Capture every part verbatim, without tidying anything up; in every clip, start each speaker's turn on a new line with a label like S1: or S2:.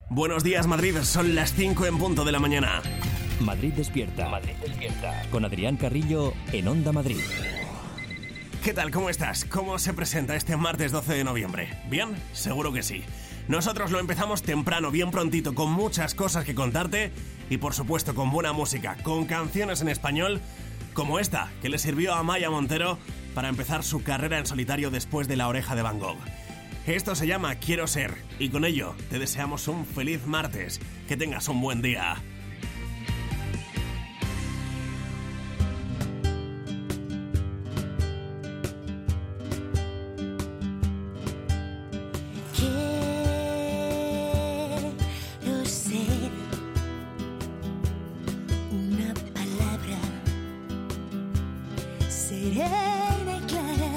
S1: Buenos días, Madrid. Son las cinco en punto de la mañana.
S2: Madrid despierta. Madrid despierta. Con Adrián Carrillo en Onda Madrid.
S1: ¿Qué tal? ¿Cómo estás? ¿Cómo se presenta este martes doce de noviembre? ¿Bien? Seguro que sí. Nosotros lo empezamos temprano, bien prontito, con muchas cosas que contarte y, por supuesto, con buena música, con canciones en español como esta, que le sirvió a Maya Montero para empezar su carrera en solitario después de La Oreja de Van Gogh. Esto se llama Quiero Ser, y con ello te deseamos un feliz martes. Que tengas un buen día.
S3: Quiero ser una palabra serena y clara.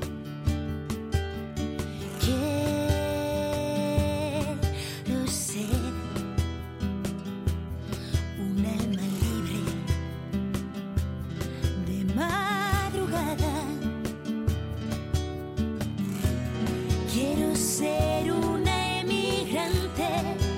S3: Quiero ser un alma libre de madrugada. Quiero ser una emigrante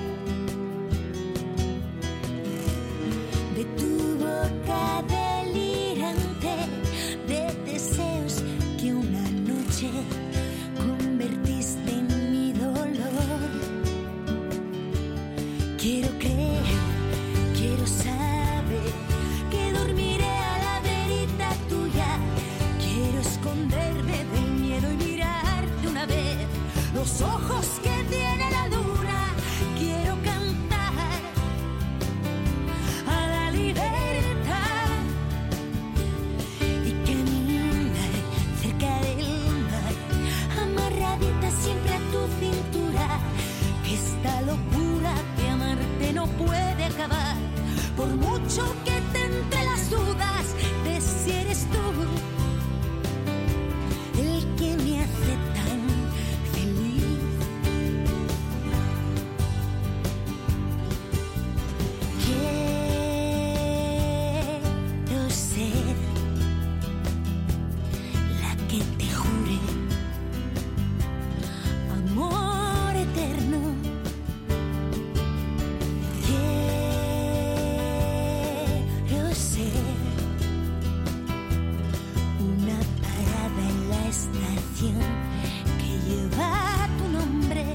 S3: de tu boca delirante, de deseos que una noche convertiste en mi dolor. Quiero creer, quiero saber que dormiré a la verita tuya. Quiero esconderme del miedo y mirarte una vez los ojos que tiene la luna. Quiero cantar a la libertad y caminar cerca del mar, amarradita siempre a tu cintura. Que esta locura de amarte no puede acabar, por mucho que te entre las dudas de si eres tú el que me hace tan feliz. Quiero ser la que te jure amor eterno. Quiero ser una parada en la estación que lleva tu nombre.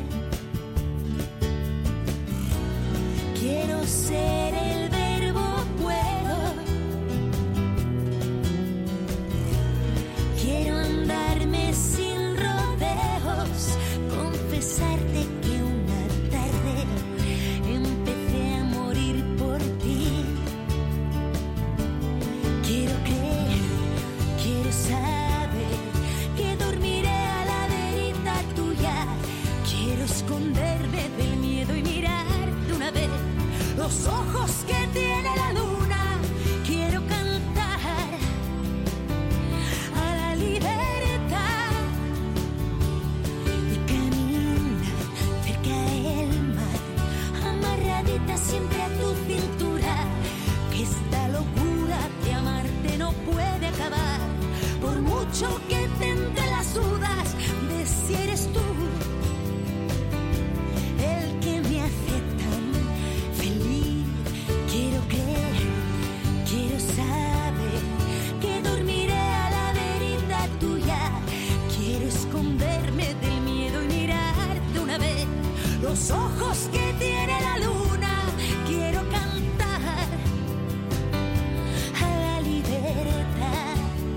S3: Quiero ser el verbo puedo. Quiero andarme sin rodeos, confesarte que una tarde empecé a morir por ti. Quiero creer, quiero saber que dormiré a la verita tuya. Quiero esconderme del miedo y mirarte una vez los ojos que tiene la luna. Quiero cantar a la libertad y caminar cerca del mar, amarradita siempre a tu cintura. Que esta locura de amarte no puede acabar, por mucho que te entre las dudas de si eres tú el que me hace tan feliz. Quiero creer, quiero saber que dormiré a la verita tuya. Quiero esconderme del miedo y mirarte una vez los ojos que tiene la luna. Quiero cantar a la libertad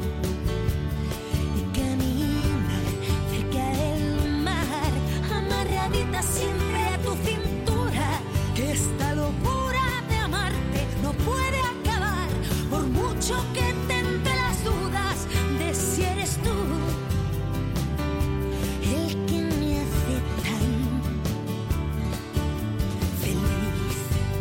S3: y caminar cerca del mar, amarradita siempre a tu cintura. Que esta locura de amarte no puede acabar, por mucho que te entre las dudas de si eres tú el que me hace tan feliz.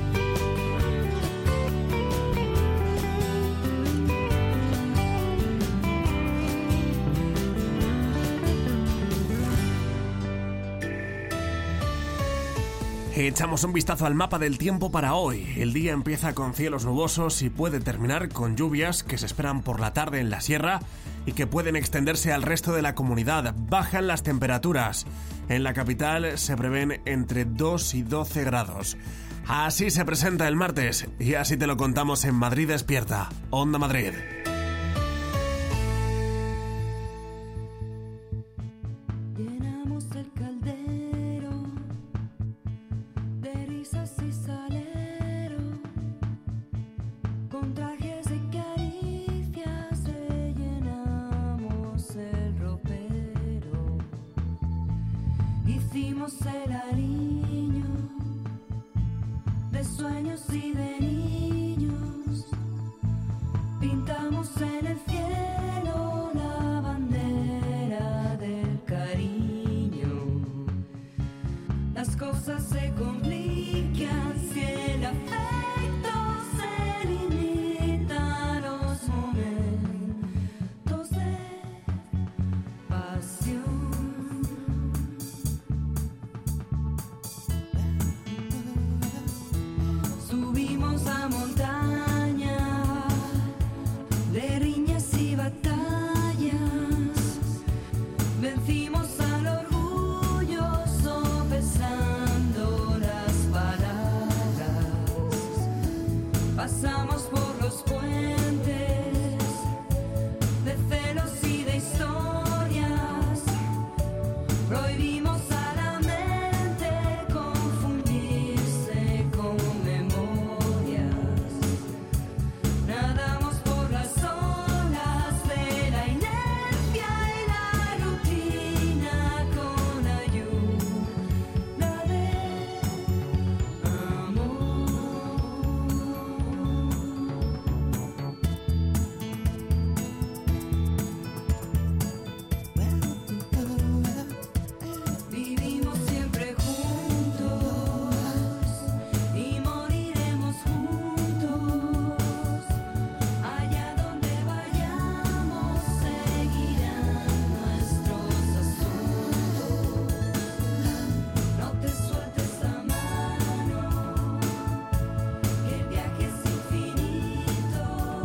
S1: Echamos un vistazo al mapa del tiempo para hoy. El día empieza con cielos nubosos y puede terminar con lluvias que se esperan por la tarde en la sierra y que pueden extenderse al resto de la comunidad. Bajan las temperaturas. En la capital se prevén entre dos y doce grados. Así se presenta el martes y así te lo contamos en Madrid Despierta. Onda Madrid.
S3: Llenamos el caldero de risas y salero, con trajes de caricias rellenamos el ropero. Hicimos el aliño de sueños y de niños, pintamos en el cielo la bandera del cariño. Las cosas se complican si el afecto se limita a los momentos de pasión. Subimos a montaña de riñas y batallas, vencimos al orgullo sopesando las palabras, pasamos por los puentes de celos y de historias, prohibimos a la mente confundirse con memorias, nadamos por las olas de la inercia y la rutina con ayuda de amor. Vivimos siempre juntos y moriremos juntos. Allá donde vayamos seguirán nuestros asuntos. No te sueltes la mano, que el viaje es infinito.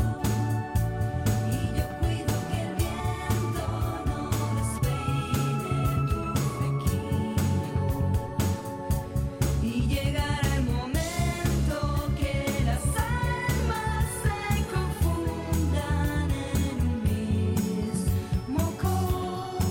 S3: Y yo cuido que el viento no despeine tu flequillo. Y llegará el momento que las almas se confundan en un mismo corazón.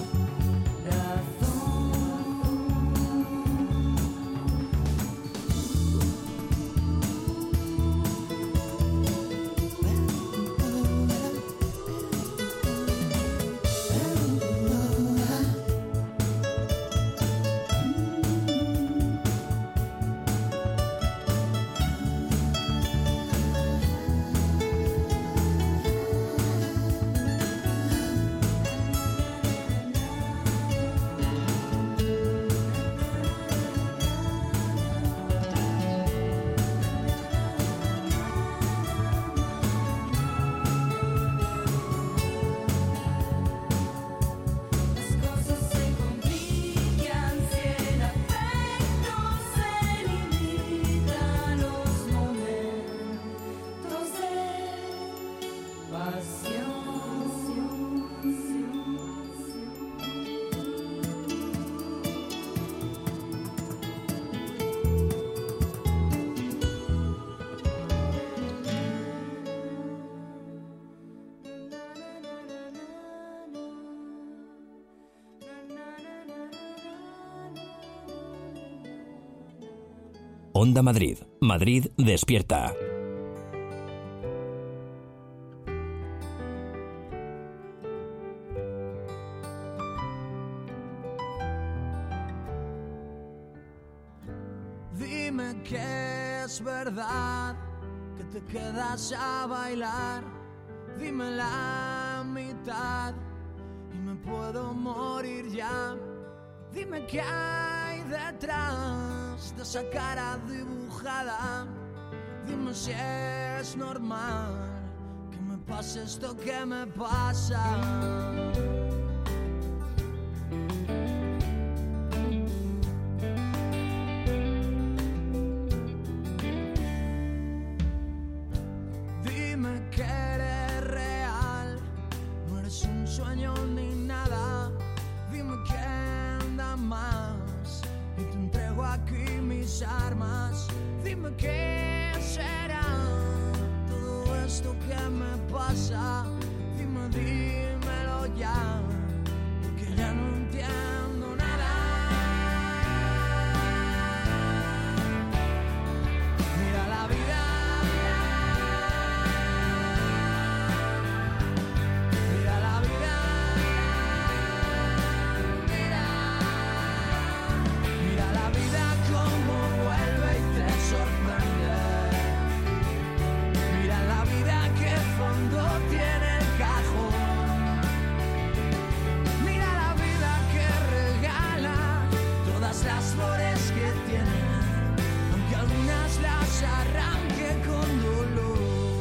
S3: Las cosas se complican si el afecto se limita a los momentos de pasión.
S2: Onda Madrid. Madrid Despierta.
S4: Dime que es verdad que te quedas a bailar. Dime la mitad y me puedo morir ya. Dime qué hay detrás de esa cara dibujada. Dime si es normal que me pase esto que me pasa. Dime que eres real, no eres un sueño Dime qué será todo esto que me pasa. Dime, dímelo ya, que ya no entiendo nada. Mira la vida, mira la vida, mira, mira la vida como vuelve y te sorprende. Mira la vida que fondo tiene el cajón. Mira la vida que regala todas las flores que tiene, aunque algunas las arranque con dolor.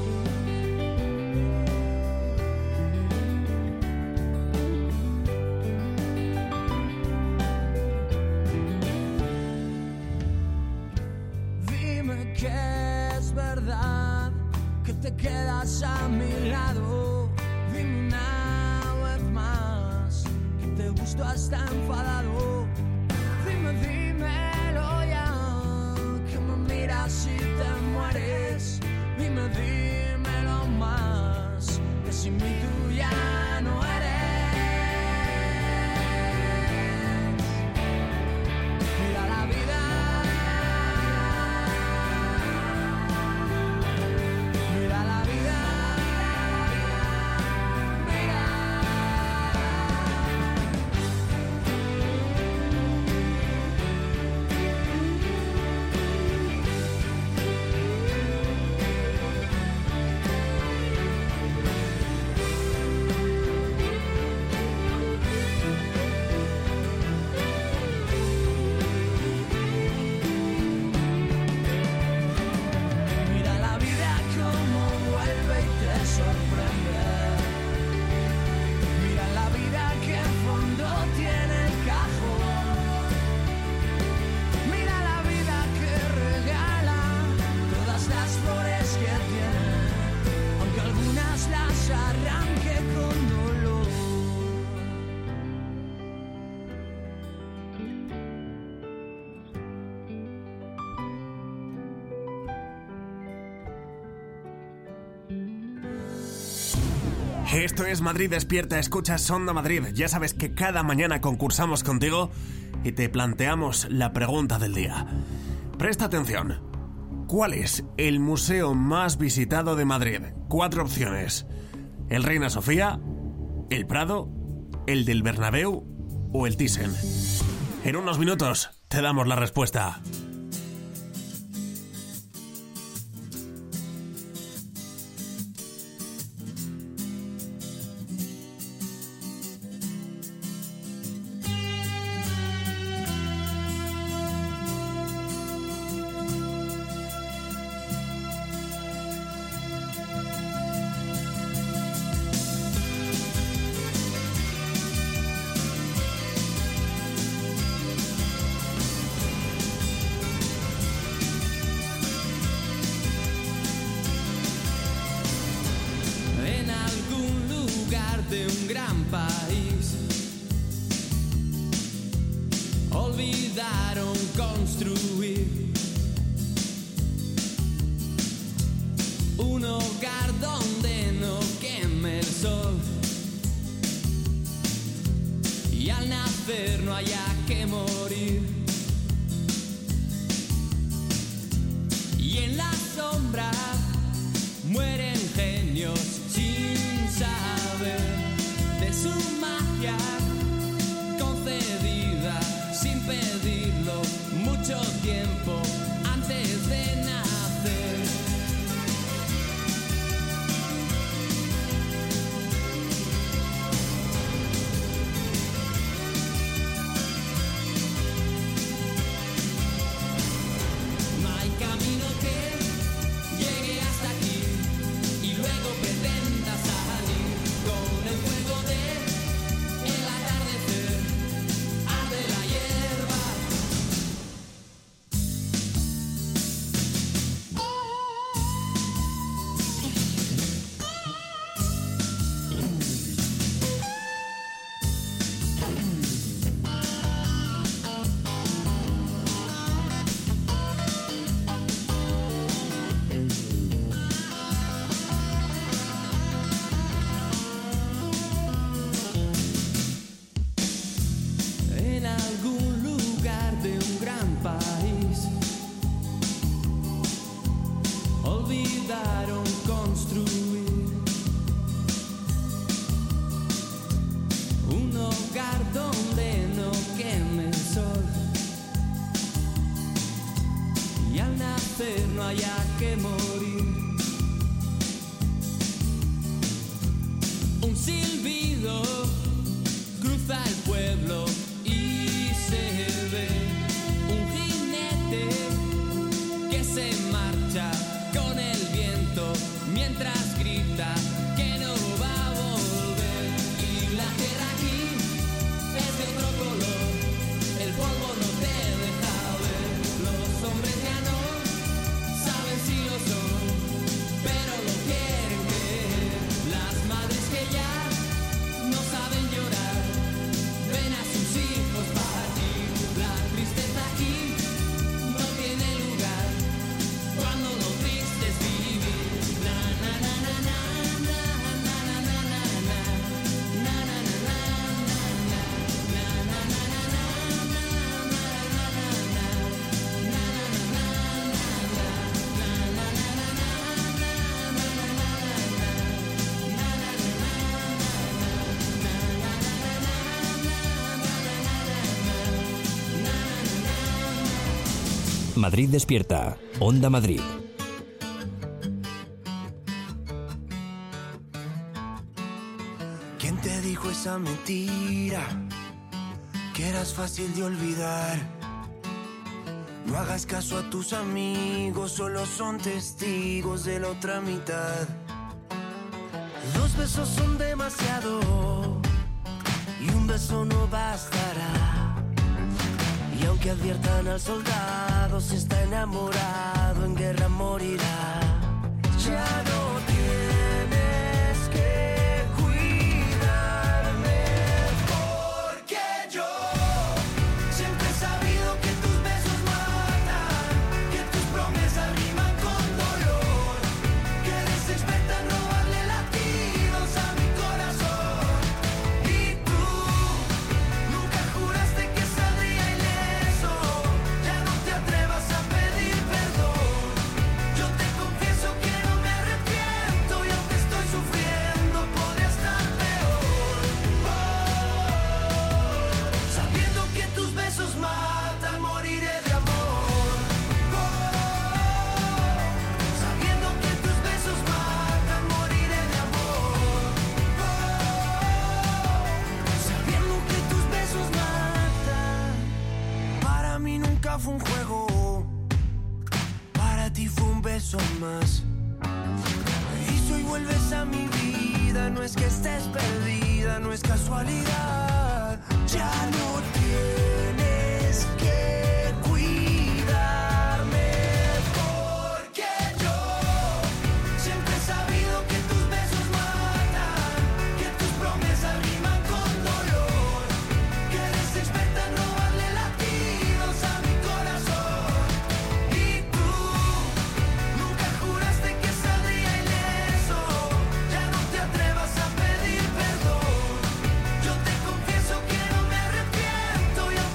S4: Dime que es verdad que te quedas a mi lado. Dime una vez más que te gusto hasta enfadado. Dime, dímelo ya, que me miras y te mueres. Dime, dímelo más, que sin mí tú ya no eres. Mira la vida, mira la vida, mira. Mira la vida como vuelve y te sorprende. Mira la vida que en fondo tiene el cajón. Mira la vida que regala todas las flores que tiene, aunque algunas las arranque con dolor.
S1: Esto es Madrid Despierta, escuchas Onda Madrid. Ya sabes que cada mañana concursamos contigo y te planteamos la pregunta del día. Presta atención. ¿Cuál es el museo más visitado de Madrid? Cuatro opciones. ¿El Reina Sofía, el Prado, el del Bernabéu o el Thyssen? En unos minutos te damos la respuesta.
S5: En algún lugar de un gran país olvidaron construir un hogar donde no queme el sol y al nacer no haya que morir. Y en la sombra mueren genios sin saber de su magia concedida sin pedirlo mucho tiempo antes de nacer. olvidaron construir un hogar donde no queme el sol y al nacer no haya que morir. Un silbido cruza el pueblo y se ve un jinete que se marcha con el viento mientras grita que no va a volver. Y la tierra aquí es de otro color, el polvo no te deja ver. Los hombres ya no saben si lo son, pero lo quieren ver. Las madres que ya no saben llorar ven a sus hijos partir. La tristeza aquí no tiene lugar cuando lo triste es vivir. Na na na na na na na na na na na na na na
S2: Madrid despierta. Onda Madrid.
S6: ¿Quién te dijo esa mentira? Que eras fácil de olvidar. No hagas caso a tus amigos, solo son testigos de la otra mitad. Dos besos son demasiado y un beso no bastará. Y aunque adviertan al soldado, si está enamorado en guerra morirá. Ya no tienes que cuidarme, porque yo siempre he sabido que tus besos matan, que tus promesas riman con dolor, que eres experta en robarle latidos a mi corazón. Y tú nunca juraste que saldría ileso, ya no te atrevas a pedir perdón. Yo te confieso que no me arrepiento y aunque estoy sufriendo podría estar peor. Oh, sabiendo que tus besos matan, moriré de amor. Oh, sabiendo que tus besos matan, moriré de amor. Oh, sabiendo que tus besos matan. Para mí nunca fue un juego, para ti fue un beso más. Y si hoy vuelves a mi vida, no es que estés perdida, no es casualidad. Ya no tienes que cuidarme, porque yo siempre he sabido que tus besos matan, que tus promesas riman con dolor, que eres experta en robarle latidos a mi corazón. Y tú nunca juraste que saldría ileso, ya no te atrevas a pedir perdón. Yo te confieso que no me arrepiento y aunque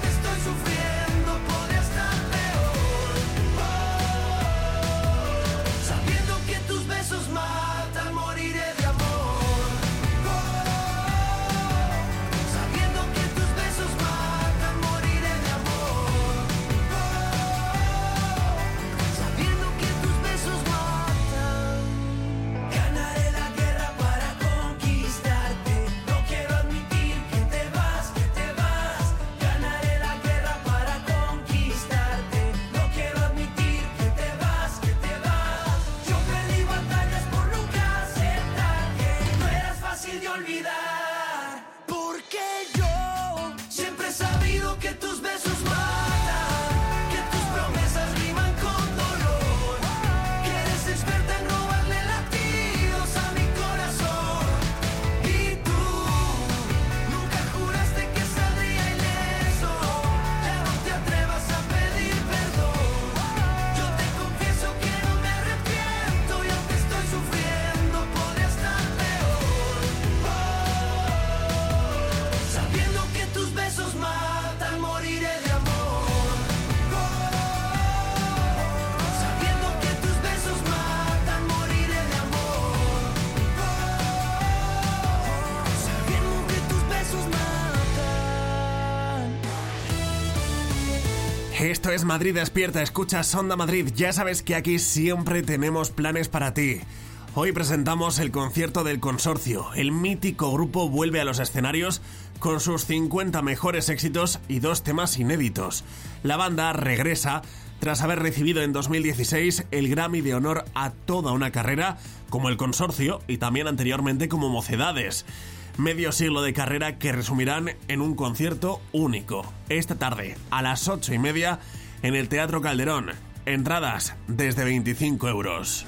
S1: Esto es Madrid Despierta, escuchas Onda Madrid. Ya sabes que aquí siempre tenemos planes para ti. Hoy presentamos el concierto del Consorcio. El mítico grupo vuelve a los escenarios con sus cincuenta mejores éxitos y dos temas inéditos. La banda regresa tras haber recibido en dos mil dieciséis el Grammy de honor a toda una carrera como el Consorcio y también anteriormente como Mocedades. Medio siglo de carrera que resumirán en un concierto único. Esta tarde, a las ocho y media, en el Teatro Calderón. Entradas desde veinticinco euros.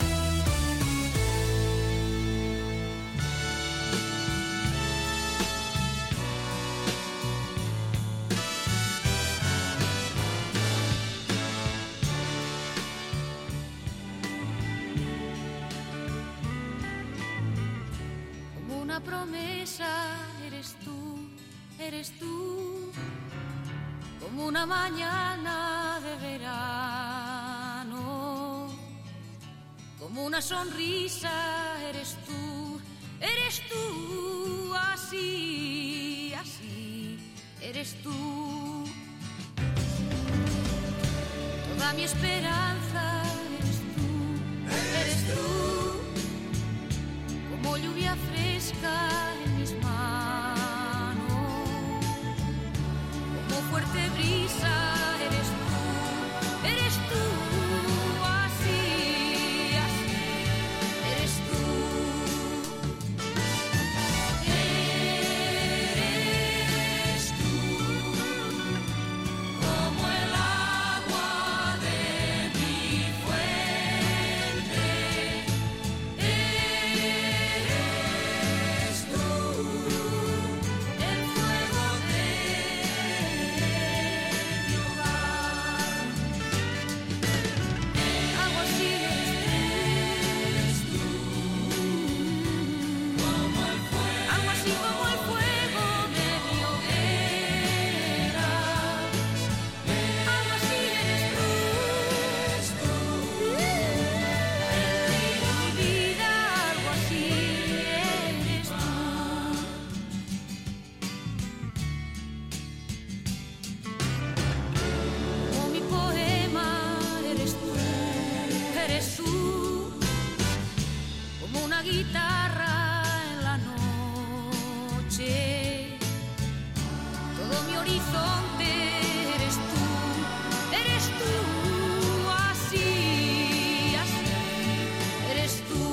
S3: Promesa, eres tú, eres tú, como una mañana de verano, como una sonrisa, eres tú, eres tú, así, así, eres tú, toda mi esperanza, eres tú, eres tú. Como lluvia fresca en mis manos, como fuerte brisa, eres tú, eres tú, así, así, eres tú. Eres tú, como el agua de mi fuente. Guitarra en la noche, todo mi horizonte eres tú, eres tú, así, así, eres tú.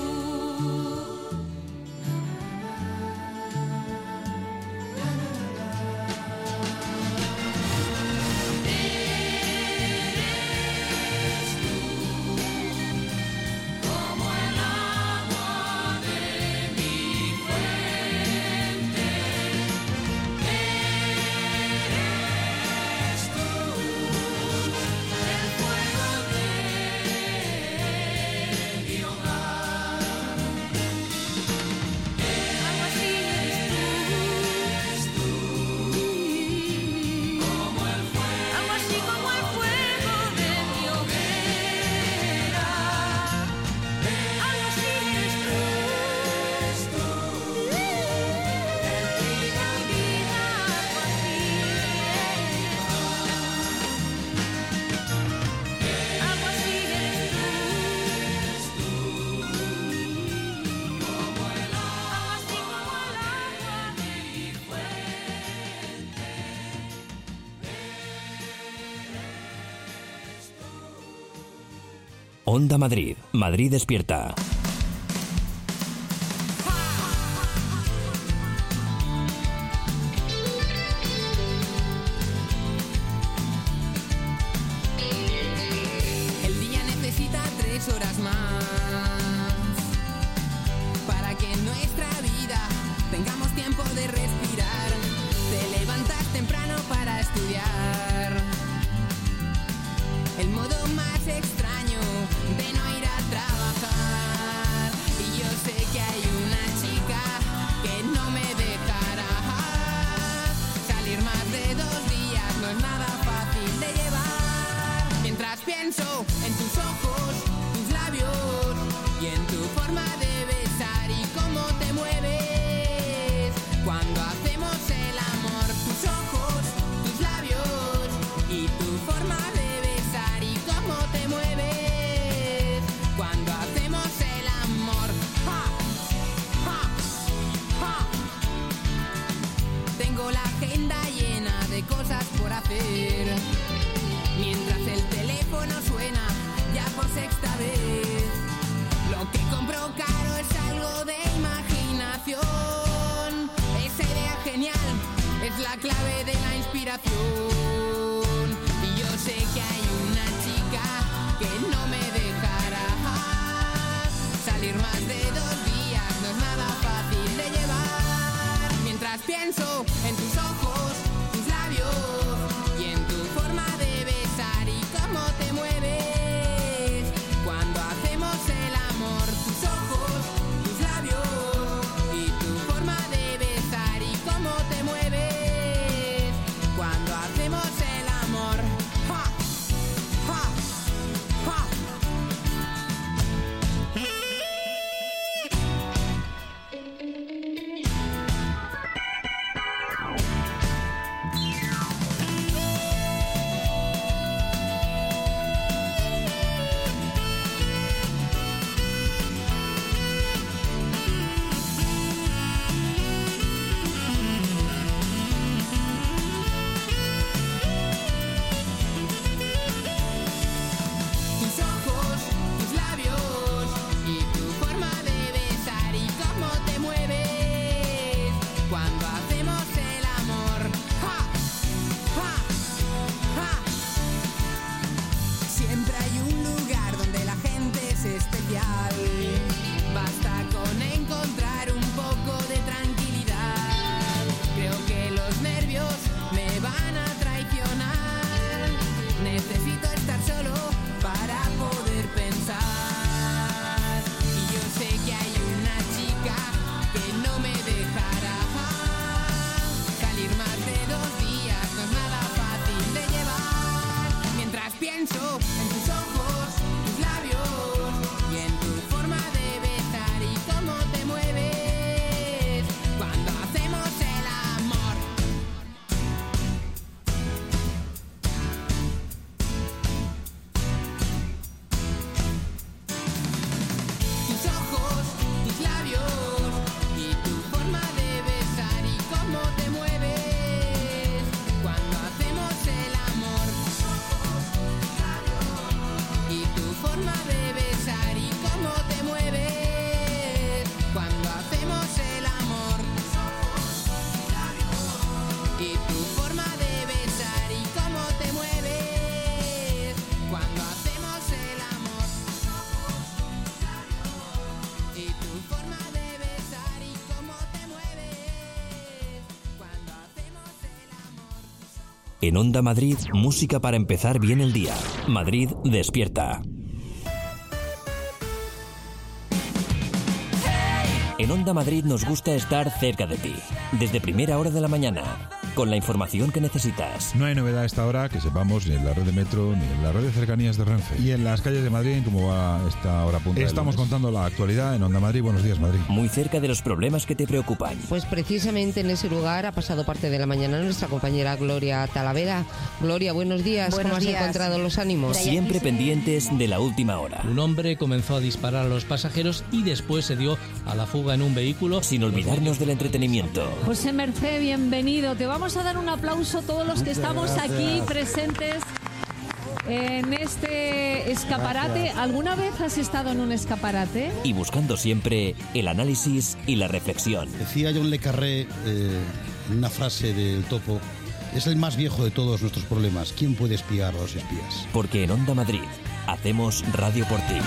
S3: Eres tú, como el agua de mi fuente. Eres tú, el fuego de mi hogar. Algo así eres tú, como el fuego, algo así como el fuego de mi hoguera. Algo así eres tú, el trigo y vida, algo así eres tú, algo así eres tú, como el agua, así como el agua de mi fuente.
S2: Onda Madrid, Madrid Despierta.
S7: El día necesita tres horas más para que en nuestra vida tengamos tiempo de respirar. Te levantas temprano para estudiar. El modo más extraño de no ir a trabajar. sexta vez. Lo que compro caro es algo de imaginación. Esa idea genial es la clave de la inspiración. Y yo sé que hay una chica que no me dejará salir más de dos días, no es nada fácil de llevar. Mientras pienso en tus ojos, tus labios y en tu forma de besar y cómo te mueves cuando hacemos el amor. Tus ojos, tus labios y tu forma de besar y cómo te mueves cuando hacemos el amor. ¡Ja! ¡Ja! ¡Ja! Tus ojos, tus labios y tu forma de besar y cómo te mueves cuando hacemos el amor. ¡Ja! ¡Ja! ¡Ja! Siempre hay un lugar donde la gente es especial. Basta con encontrar un poco de tranquilidad. Creo que los nervios me van a traicionar. Necesito estar solo para poder pensar. Y yo sé que hay una chica que no me dejará salir más de dos días, no es nada fácil de llevar. Mientras pienso en tus ojos, tus labios y en tu forma de besar y cómo te mueves cuando hacemos el amor. Tus ojos, tus labios y tu forma de besar y cómo te mueves cuando hacemos el amor. Y tu forma de besar y cómo te mueves cuando hacemos el amor. Y tu forma de besar y cómo te mueves cuando hacemos el amor. Y tu forma de besar y cómo te mueves cuando hacemos el amor.
S2: En Onda Madrid, música para empezar bien el día. Madrid despierta. En Onda Madrid nos gusta estar cerca de ti, desde primera hora de la mañana, con la información que necesitas.
S8: No hay novedad a esta hora que sepamos ni en la red de metro ni en la red de cercanías de Renfe. Y en las calles de Madrid, ¿cómo va esta hora punta? Estamos contando la actualidad en Onda Madrid. Buenos días, Madrid.
S2: Muy cerca de los problemas que te preocupan.
S9: Pues precisamente en ese lugar ha pasado parte de la mañana nuestra compañera Gloria Talavera. Gloria, buenos días.
S10: Buenos
S9: ¿Cómo
S10: días.
S9: has encontrado los ánimos?
S2: Siempre pendientes de la última hora.
S11: Un hombre comenzó a disparar a los pasajeros y después se dio a la fuga en un vehículo.
S2: Sin olvidarnos del entretenimiento.
S10: José Mercé, bienvenido. Te vamos a dar un aplauso todos los que estamos aquí presentes en este escaparate. ¿Alguna vez has estado en un escaparate?
S2: Y buscando siempre el análisis y la reflexión.
S12: Decía John Le Carré eh, en una frase del Topo: es el más viejo de todos nuestros problemas. ¿Quién puede espiar a los espías?
S2: Porque en Onda Madrid hacemos radio por ti.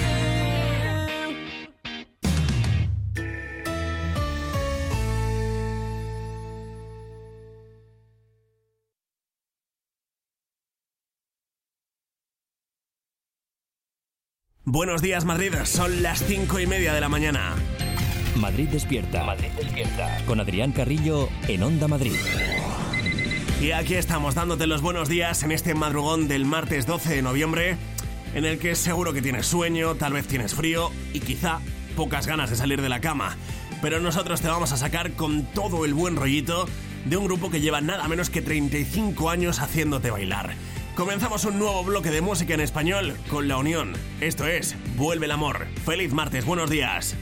S1: Buenos días, Madrid. Son las cinco y media de la mañana.
S2: Madrid despierta. Madrid despierta. Con Adrián Carrillo en Onda Madrid.
S1: Y aquí estamos dándote los buenos días en este madrugón del martes doce de noviembre, en el que seguro que tienes sueño, tal vez tienes frío y quizá pocas ganas de salir de la cama. Pero nosotros te vamos a sacar con todo el buen rollito de un grupo que lleva nada menos que treinta y cinco años haciéndote bailar. Comenzamos un nuevo bloque de música en español con La Unión. Esto es Vuelve el Amor. Feliz martes, buenos días.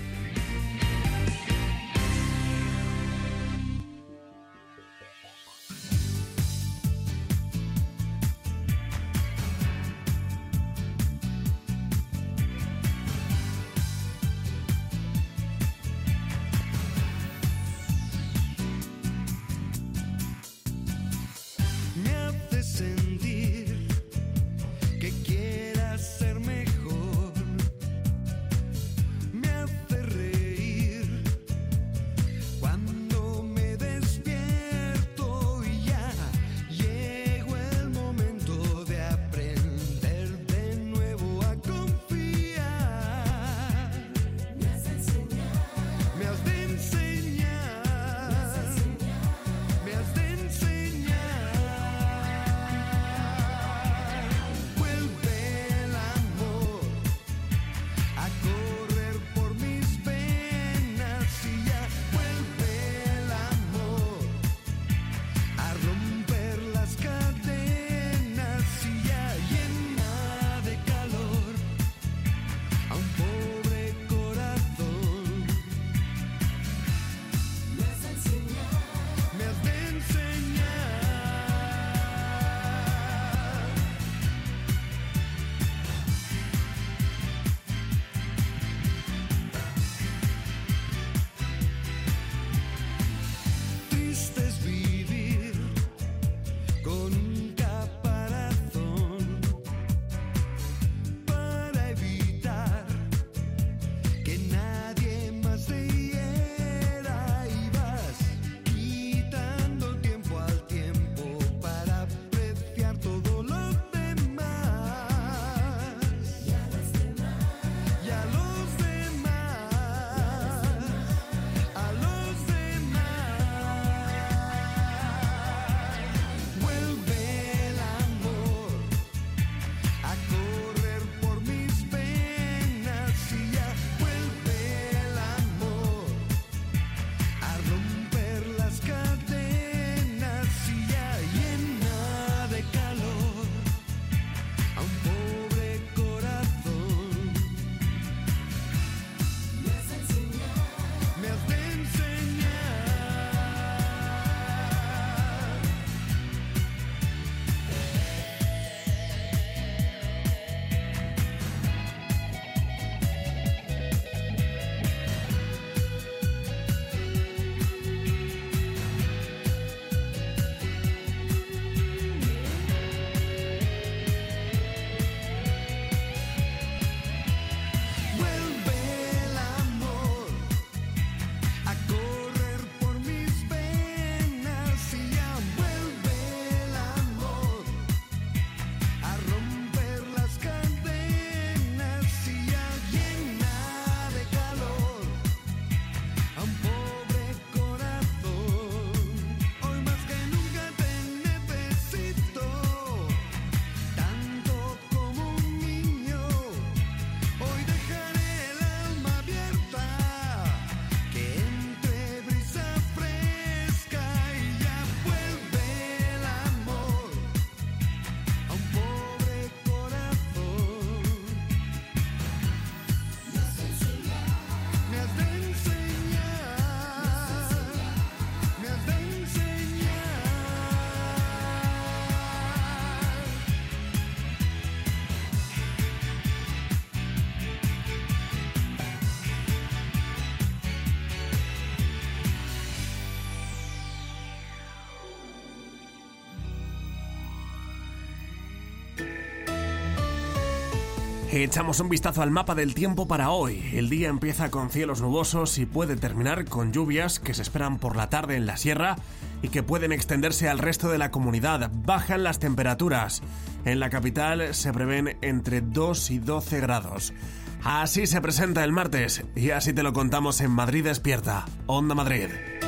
S1: echamos un vistazo al mapa del tiempo para hoy. El día empieza con cielos nubosos y puede terminar con lluvias que se esperan por la tarde en la sierra y que pueden extenderse al resto de la comunidad. Bajan las temperaturas. En la capital se prevén entre dos y doce grados. Así se presenta el martes y así te lo contamos en Madrid Despierta, Onda Madrid.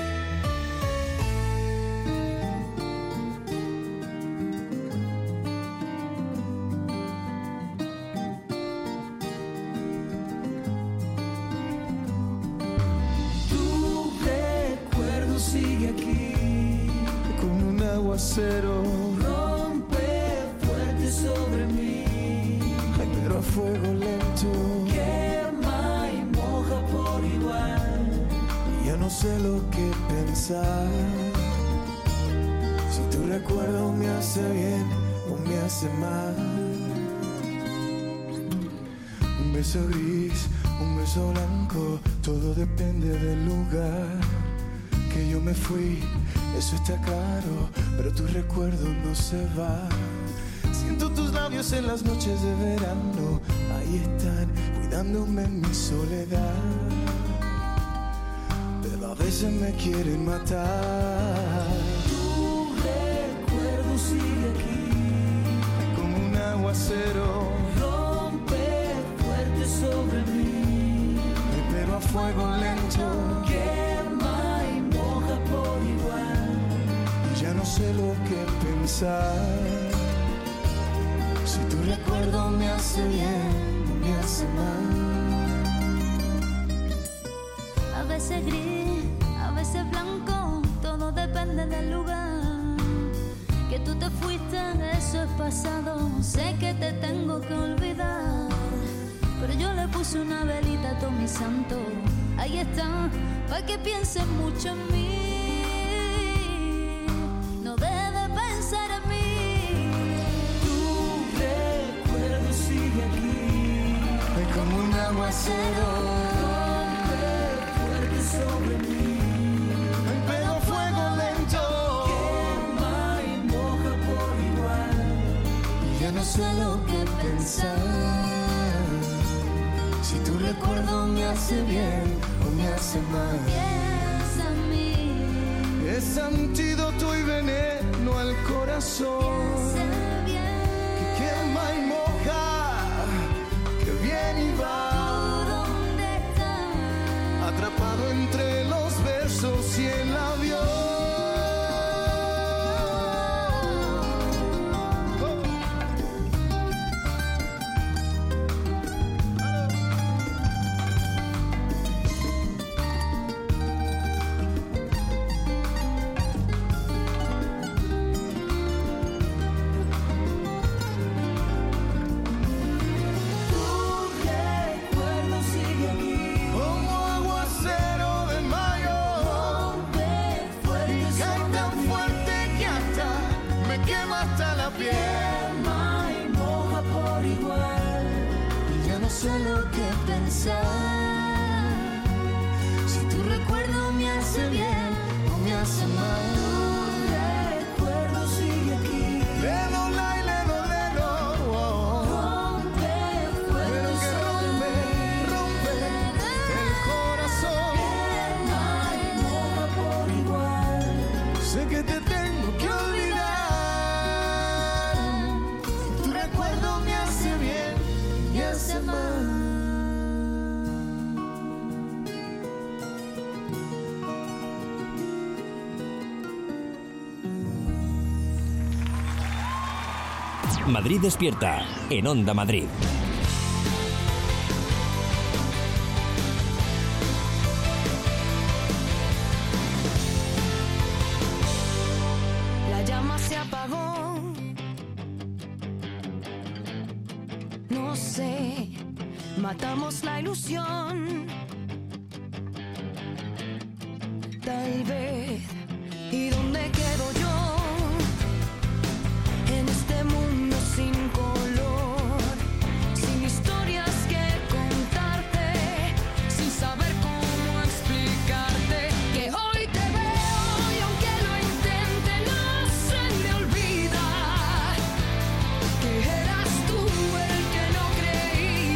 S6: Sigue aquí con un aguacero, rompe fuerte sobre mí, ay, pero a fuego lento, quema y moja por igual. Y ya no sé lo que pensar, si tu recuerdo me hace bien o me hace mal. Un beso gris, un beso blanco, todo depende del lugar. Que yo me fui, eso está claro, pero tu recuerdo no se va. Siento tus labios en las noches de verano, ahí están, cuidándome en mi soledad. Pero a veces me quieren matar. Tu recuerdo sigue aquí, como un aguacero, rompe fuerte sobre mí, pero a fuego lento, por igual. Ya no sé lo que pensar, si tu recuerdo me hace bien o me hace mal.
S3: A veces gris, a veces blanco, todo depende del lugar. Que tú te fuiste, eso es pasado, sé que te tengo que olvidar. Pero yo le puse una velita a todo mi santo, ahí está, para que pienses mucho en mí. No debes pensar en mí.
S6: Tu recuerdo sigue aquí, es como un aguacero, rompe fuerte sobre mí, pero a fuego lento, quema y moja por igual. Y ya no sé lo que pensar, si tu recuerdo me hace bien o me hace mal.
S3: Piensa en mí.
S6: Es antídoto y veneno al corazón.
S3: Piensa bien.
S6: Que quema y moja, que viene y va.
S3: ¿Tú dónde estás?
S6: Atrapado entre los versos y el avión.
S3: Sé lo que pensar,
S6: si tu recuerdo me hace bien o me hace mal. Tu recuerdo sigue aquí, lelo, la, y lelo, lelo, oh. Rompe fuerte sobre mí, rompe el corazón, quema y moja por igual. Sé que te tengo que olvidar, si tu recuerdo me hace bien, me hace mal.
S2: Madrid Despierta, en Onda Madrid.
S3: la llama se apagó. No sé, matamos la ilusión. Tal vez, ¿y dónde quedo yo? En este mundo sin color, sin historias que contarte, sin saber cómo explicarte que hoy te veo y aunque lo intente no se me olvida que eras tú el que no creía.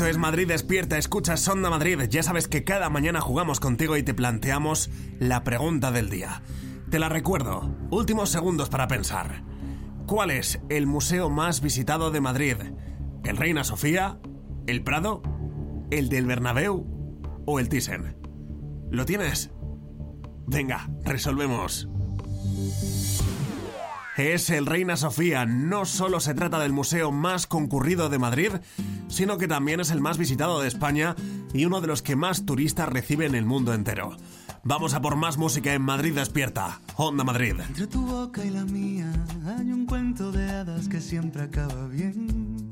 S1: es Madrid Despierta, escuchas Onda Madrid. Ya sabes que cada mañana jugamos contigo y te planteamos la pregunta del día. Te la recuerdo, últimos segundos para pensar. ¿Cuál es el museo más visitado de Madrid? ¿El Reina Sofía? ¿El Prado? ¿El del Bernabéu? ¿O el Thyssen? ¿Lo tienes? Venga, resolvemos. Es el Reina Sofía. No solo se trata del museo más concurrido de Madrid, sino que también es el más visitado de España y uno de los que más turistas recibe en el mundo entero. Vamos a por más música en Madrid Despierta. Onda Madrid.
S13: Entre tu boca y la mía hay un cuento de hadas que siempre acaba bien.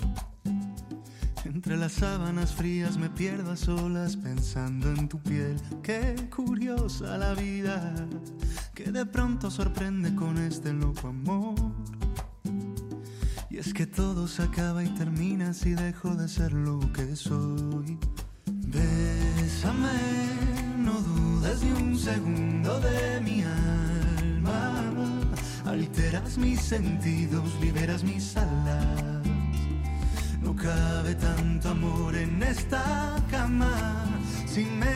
S13: Entre las sábanas frías me pierdo a solas pensando en tu piel. Qué curiosa la vida, que de pronto sorprende con este loco amor. Y es que todo se acaba y termina si dejo de ser lo que soy. Bésame, no dudes ni un segundo de mi alma. Alteras mis sentidos, liberas mis alas. No cabe tanto amor en esta cama si me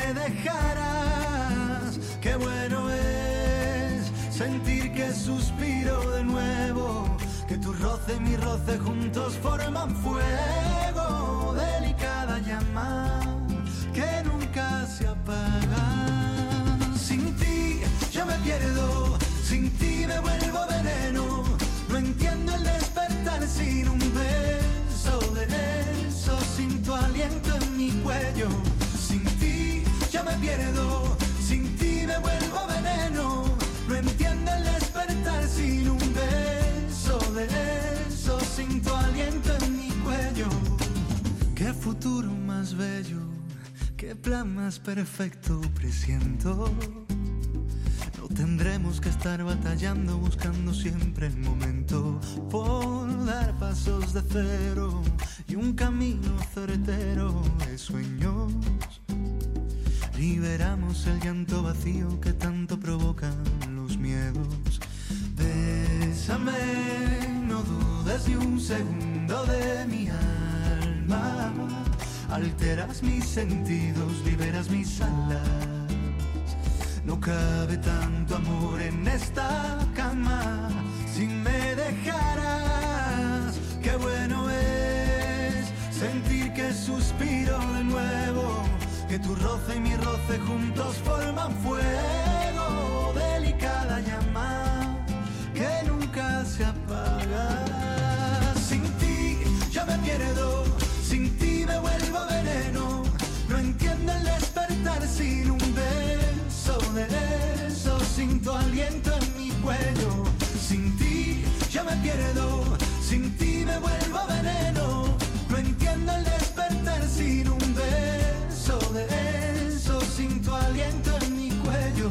S13: dejaras. Qué bueno es sentir que suspiro de nuevo, que tu roce y mi roce juntos forman fuego. Delicada llama que nunca se apaga. Sin ti yo me pierdo, sin ti me vuelvo veneno. No entiendo el despertar sin un beso de eso, sin tu aliento en mi cuello. Sin ti yo me pierdo, sin ti me vuelvo veneno. No entiendo el despertar sin un beso de eso, sin tu aliento en mi cuello. Qué futuro más bello, qué plan más perfecto presiento. No tendremos que estar batallando, buscando siempre el momento por dar pasos de cero y un camino certero de sueños. Liberamos el llanto vacío que tanto provocan los miedos. Bésame, no dudes ni un segundo de mi alma. Alteras mis sentidos, liberas mis alas. No cabe tanto amor en esta cama si me dejaras. Qué bueno es sentir que suspiro de nuevo, que tu roce y mi roce juntos forman fuego. Delicada llama que nunca se apaga. Sin ti yo me pierdo, sin ti me vuelvo veneno. No entiendo el despertar sin un beso de eso, sin tu aliento en mi cuello. Sin ti yo me pierdo, sin ti me vuelvo veneno. No entiendo el despertar sin un beso de eso, sin tu aliento en mi cuello.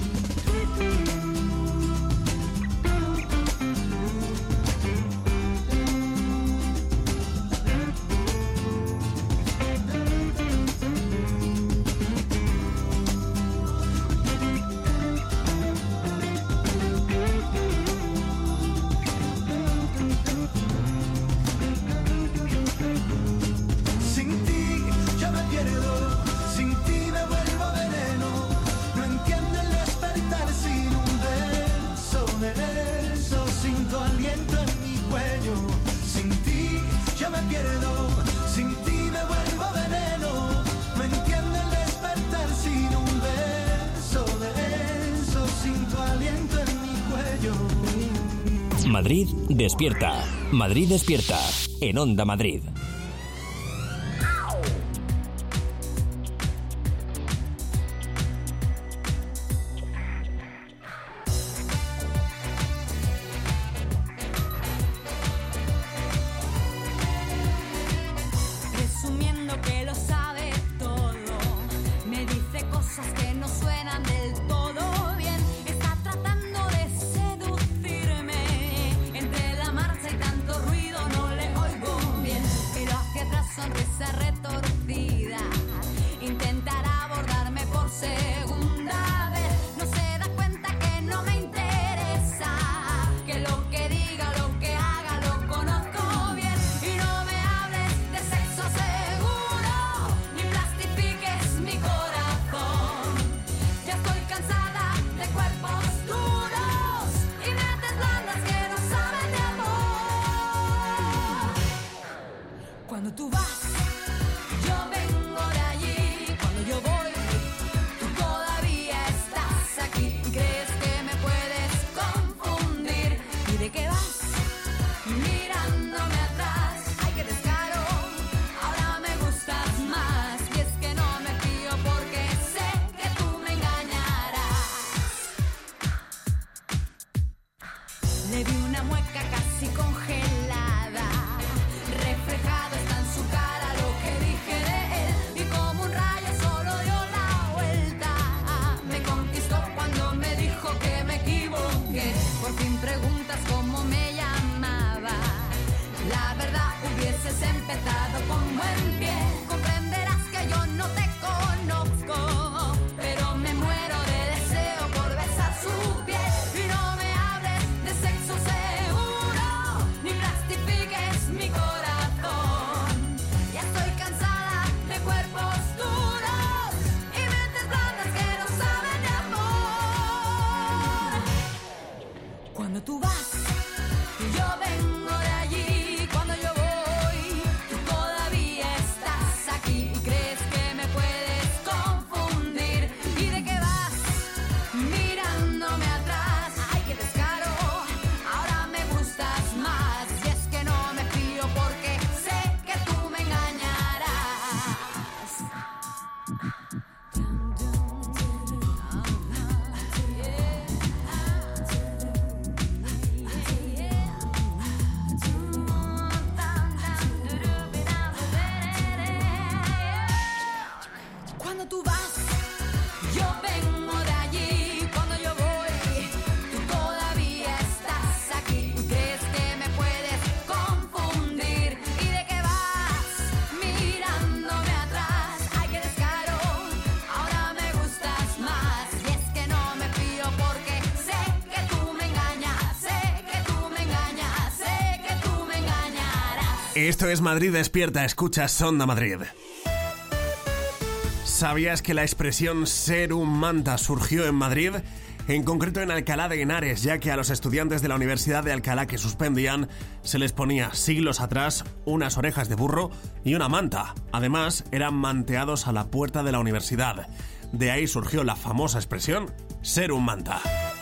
S2: Madrid Despierta. Madrid Despierta. En Onda Madrid.
S3: Presumiendo que lo sabe todo, me dice cosas que no suenan del todo bien. Está tratando de seducirme, entre la marcha y tanto ruido no le oigo bien. Le vi una mueca casi congelada. Reflejado está en su cara lo que dije de él. Y como un rayo solo dio la vuelta. Me conquistó cuando me dijo que me equivoqué. Por fin preguntas cómo me llamaba. La verdad hubieses empezado con buen pie. Comprenderás que yo no te conozco, pero me muero de deseo por besar su piel. Y no me hables de sexo seguro, ni plastifiques mi corazón. Ya estoy cansada de cuerpos duros y mentes blandas que no saben de amor. Cuando tú vas, yo vengo de allí. Cuando yo voy, tú todavía estás aquí. Y crees que me puedes confundir. ¿Y de qué vas? Mirándome atrás. Ay, qué descaro, ahora me gustas más. Y es que no me fío porque sé que tú me engañarás. Cuando tú vas, yo vengo de allí. Cuando yo voy, tú todavía estás aquí. ¿Crees que me puedes confundir? ¿Y de qué vas? Mirándome atrás. Ay, qué descaro, ahora me gustas más. Y es que no me fío porque sé que tú me engañas. Sé que tú me engañas. Sé que tú me engañarás.
S1: Esto es Madrid Despierta, escuchas Onda Madrid. ¿Sabías que la expresión ser un manta surgió en Madrid? En concreto en Alcalá de Henares, ya que a los estudiantes de la Universidad de Alcalá que suspendían se les ponía siglos atrás unas orejas de burro y una manta. Además, eran manteados a la puerta de la universidad. De ahí surgió la famosa expresión ser un manta.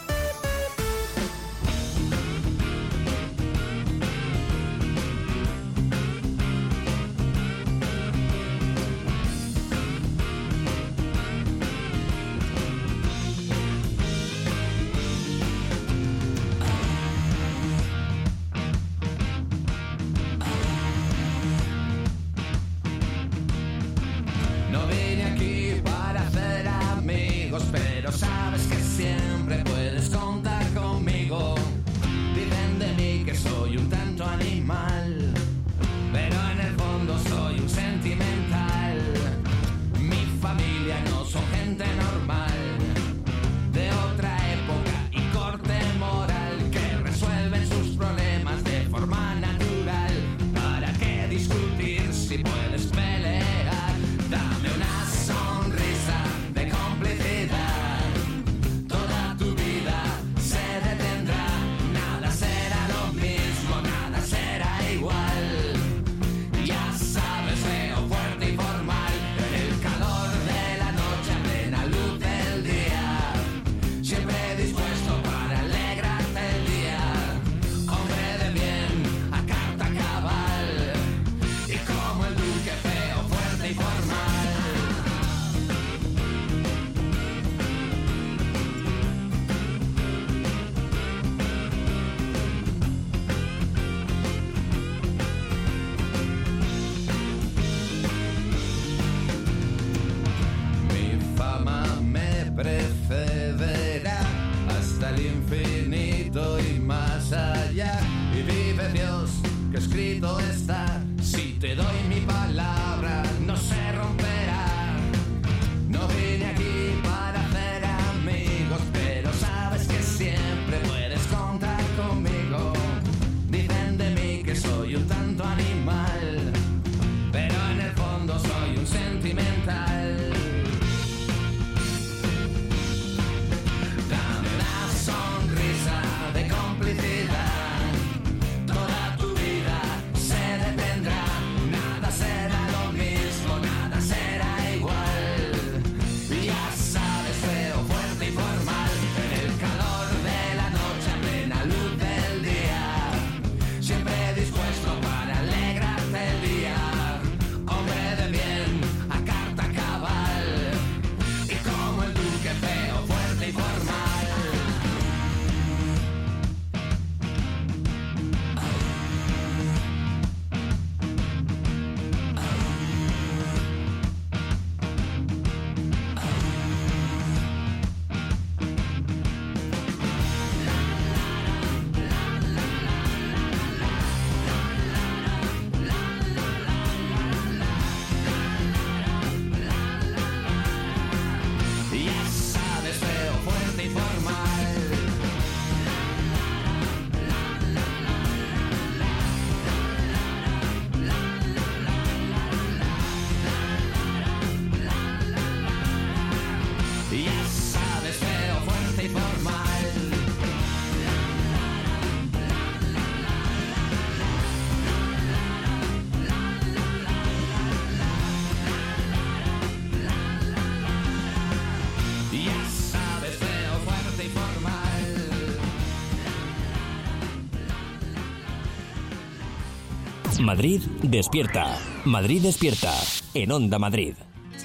S5: No vine aquí para hacer amigos, pero sabes que siempre puedes contar conmigo. Dicen de mí que soy un tanto animal, pero en el fondo soy un sentimental. Mi familia no son gente normal, de otra época y corte moral, que resuelven sus problemas de forma natural. ¿Para qué discutir si puedes pelear? Dame una sonrisa de complicidad. Toda tu vida se detendrá. Nada será lo mismo, nada será igual. Ya sabes, veo fuerte y formal. En el calor de la noche, a plena luz del día. Siempre dispuesto para alegrarte el día. Hombre de bien, a carta cabal. Y como el duque feo, fuerte y formal. Mi fama me precederá hasta el infinito y más allá. Y vive Dios, que escrito está. Si te doy mi palabra, no se romperá. No vine aquí para hacer amigos, pero sabes que siempre puedes contar conmigo. Dicen de mí que soy un tanto animal, pero en el fondo soy un sentimental. Dame una sonrisa de complicidad. Toda tu vida se detendrá. Nada será
S2: Madrid despierta. Madrid despierta. En Onda Madrid.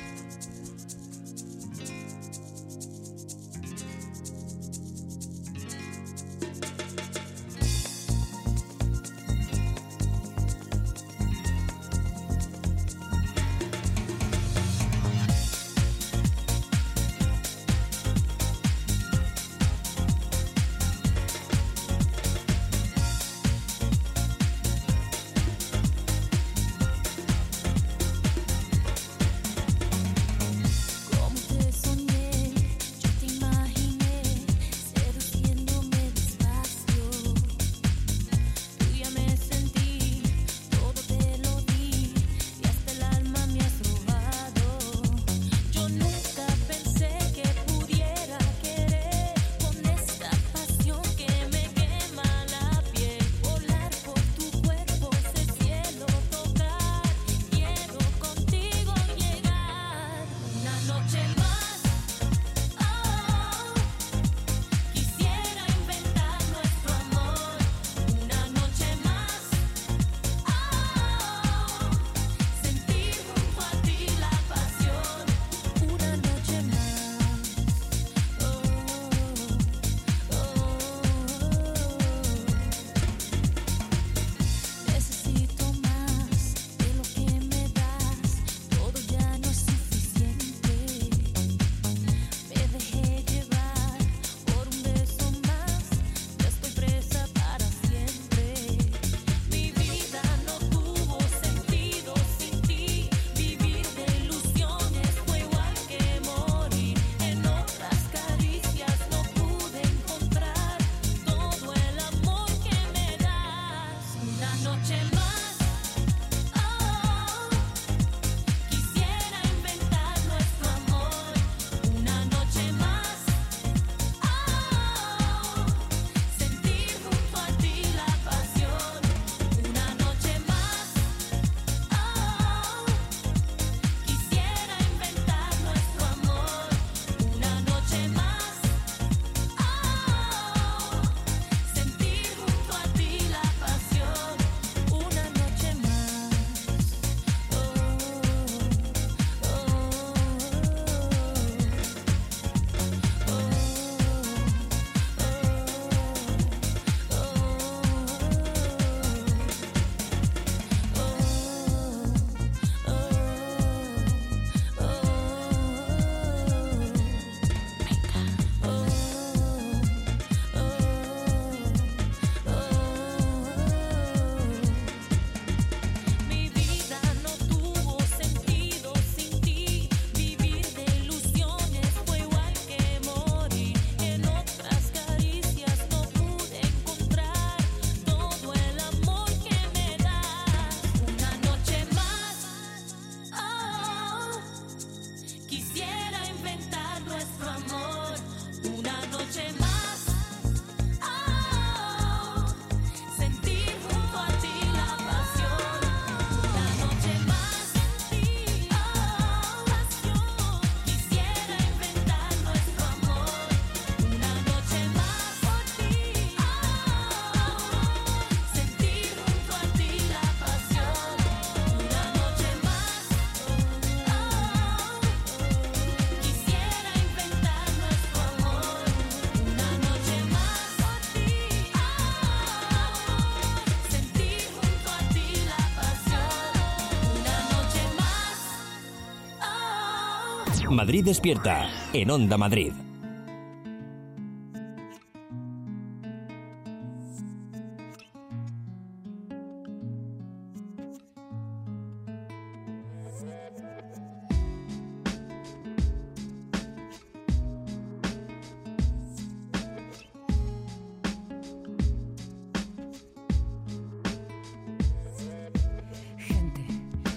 S2: Madrid despierta, en Onda Madrid.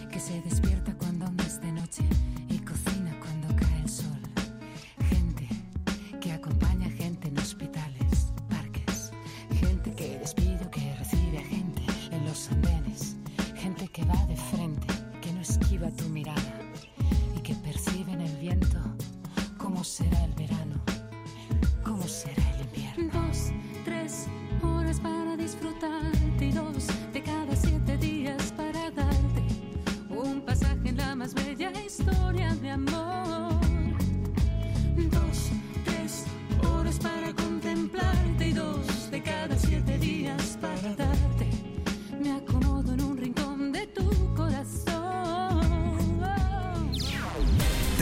S14: Gente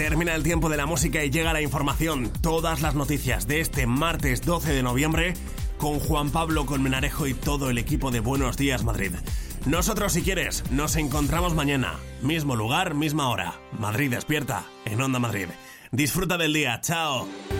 S1: Termina el tiempo de la música y llega la información. Todas las noticias de este martes doce de noviembre con Juan Pablo Colmenarejo y todo el equipo de Buenos Días Madrid. Nosotros, si quieres, nos encontramos mañana. Mismo lugar, misma hora. Madrid despierta en Onda Madrid. Disfruta del día. Chao.